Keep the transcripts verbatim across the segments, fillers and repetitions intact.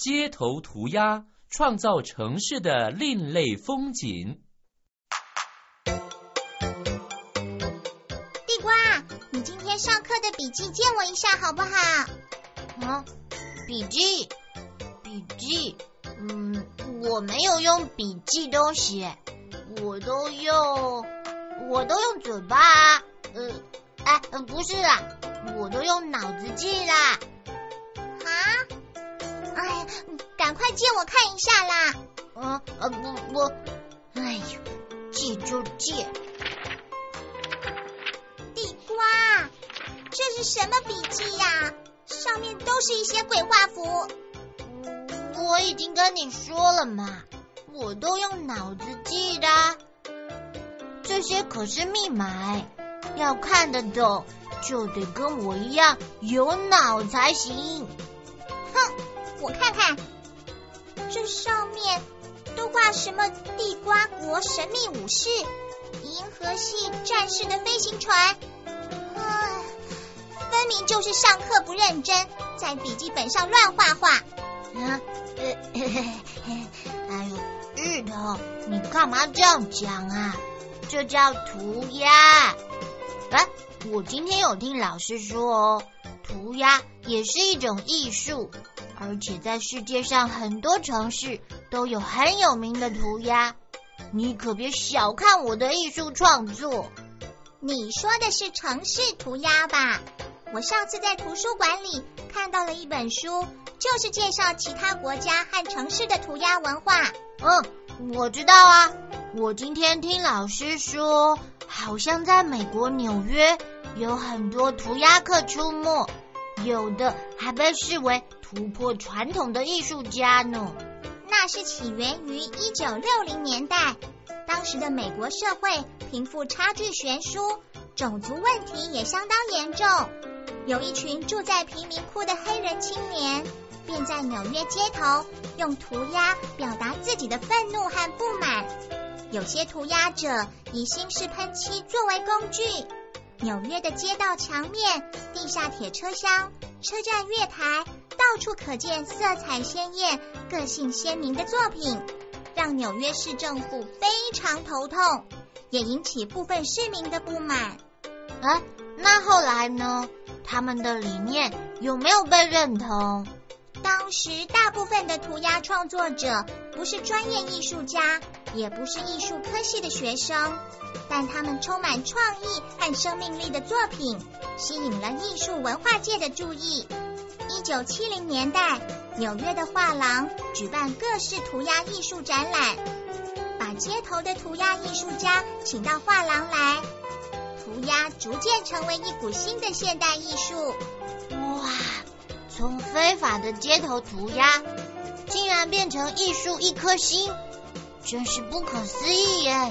街头涂鸦创造城市的另类风景。 地瓜，你今天上课的笔记借我一下好不好？ 啊，笔记，笔记，嗯，我没有用笔记东西，我都用，我都用嘴巴啊，呃，哎，不是啊，我都用脑子记啦。 啊？哎，赶快借我看一下啦！ 嗯呃不不，哎呦，借就借。 地瓜，这是什么笔记呀？上面都是一些鬼画符。 我已经跟你说了嘛，我都用脑子记的。这些可是密码，要看得懂就得跟我一样有脑才行。 哼，我看看，这上面都画什么地瓜国神秘武士、银河系战士的飞行船。唉，分明就是上课不认真，在笔记本上乱画画。 啊，呃，嘿嘿嘿，哎呦，日头，你干嘛这样讲啊？这叫涂鸦。哎，我今天有听老师说哦，涂鸦也是一种艺术，而且在世界上很多城市都有很有名的涂鸦。你可别小看我的艺术创作。 你说的是城市涂鸦吧？我上次在图书馆里看到了一本书，就是介绍其他国家和城市的涂鸦文化。 嗯，我知道啊。我今天听老师说，好像在美国纽约有很多涂鸦客出没，有的还被视为突破传统的艺术家呢。 那是起源于一九六零年代，当时的美国社会贫富差距悬殊，种族问题也相当严重。有一群住在贫民窟的黑人青年，便在纽约街头用涂鸦表达自己的愤怒和不满。有些涂鸦者以新式喷漆作为工具，纽约的街道墙面、地下铁车厢、车站月台，到处可见色彩鲜艳、个性鲜明的作品，让纽约市政府非常头痛，也引起部分市民的不满。 啊，那后来呢？他们的理念有没有被认同？ 当时大部分的涂鸦创作者不是专业艺术家，也不是艺术科系的学生，但他们充满创意和生命力的作品吸引了艺术文化界的注意。一九七零年代，纽约的画廊举办各式涂鸦艺术展览，把街头的涂鸦艺术家请到画廊来，涂鸦逐渐成为一股新的现代艺术。 哇，从非法的街头涂鸦竟然变成艺术一颗星，真是不可思议耶！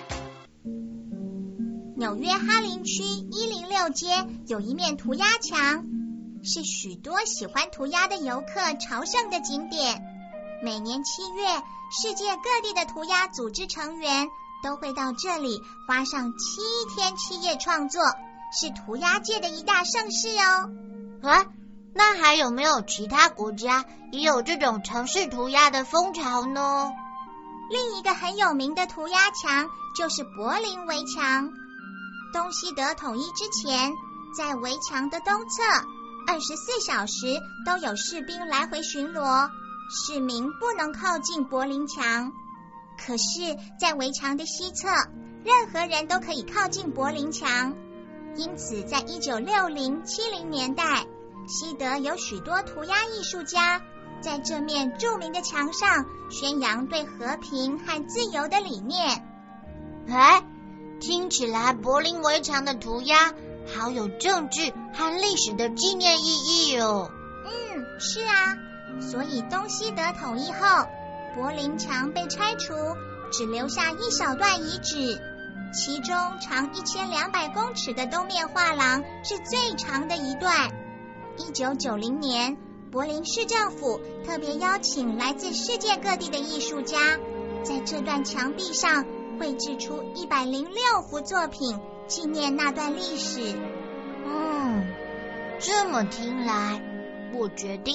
纽约哈林区一零六街有一面涂鸦墙，是许多喜欢涂鸦的游客朝圣的景点。每年七月，世界各地的涂鸦组织成员都会到这里花上七天七夜创作，是涂鸦界的一大盛事哦。 啊，那还有没有其他国家也有这种城市涂鸦的风潮呢？ 另一个很有名的涂鸦墙就是柏林围墙。东西德统一之前，在围墙的东侧二十四小时都有士兵来回巡逻，市民不能靠近柏林墙。可是在围墙的西侧，任何人都可以靠近柏林墙。因此在一九六零、七零年代，西德有许多涂鸦艺术家在这面著名的墙上宣扬对和平和自由的理念。 哎，听起来柏林围墙的涂鸦好有政治和历史的纪念意义哦。 嗯，是啊，所以东西德统一后，柏林墙被拆除，只留下一小段遗址，其中长一千两百公尺的东面画廊是最长的一段。一九九零年，柏林市政府特别邀请来自世界各地的艺术家，在这段墙壁上绘制出一百零六幅作品，纪念那段历史。 嗯，这么听来，我决定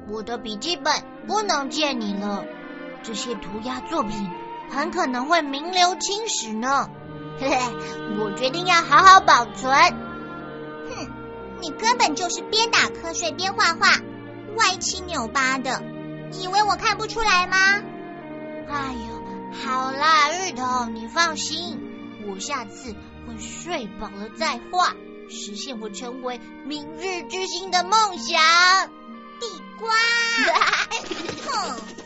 我的笔记本不能借你了，这些涂鸦作品很可能会名留青史呢。嘿嘿，我决定要好好保存。 哼，你根本就是边打瞌睡边画画，歪七扭八的，以为我看不出来吗？ 哎呦，好啦，日头，你放心，我下次会睡饱了再画，实现我成为明日之星的梦想。 地瓜，哼。